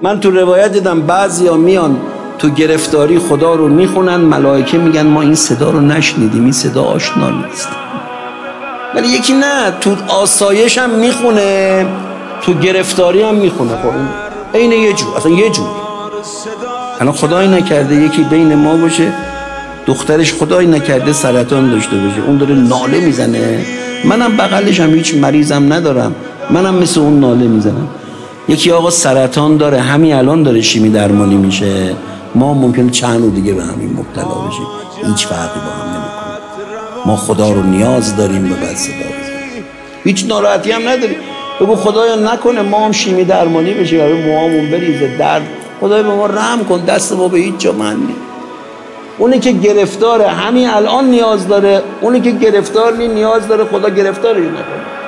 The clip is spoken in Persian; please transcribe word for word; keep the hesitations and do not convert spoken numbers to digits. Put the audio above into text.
من تو روایت دیدم بعضیا میان تو گرفتاری خدا رو میخونن، ملائکه میگن ما این صدا رو نشنیدیم، این صدا آشنا نیست. ولی یکی نه، تو آسایش هم میخونه، تو گرفتاری هم میخونه. خب این یه جور، اصلا یه جور. الان خدایی نکرده یکی بین ما باشه دخترش خدایی نکرده سرطان داشته باشه، اون داره ناله میزنه، منم بغلش هم هیچ مریضم ندارم، منم مثل اون ناله میزنم. یکی آقا سرطان داره، همین الان داره شیمی درمانی میشه، ما ممکنه چند روز دیگه به همین مبتلا بشیم، هیچ فرقی با هم نمیکنه. ما خدا رو نیاز داریم به بعد صدا بزنیم، هیچ ناراحتی هم نداریم. بگو خدایا نکنه ما هم شیمی درمانی بشیم یا موهامون بریزه درد، خدایا به ما رحم کن، دست ما به هیچ جا من نیست. اونی که گرفتاره همین الان نیاز داره، اونی که گرفتار نی نیاز داره خدا گرفتارش نکنه.